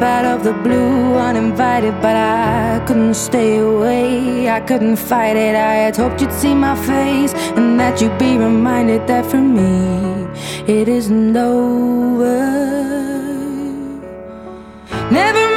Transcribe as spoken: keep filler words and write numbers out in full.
up out of the blue, uninvited, but I couldn't stay away. I couldn't fight it. I had hoped you'd see my face and that you'd be reminded that for me it isn't over. Never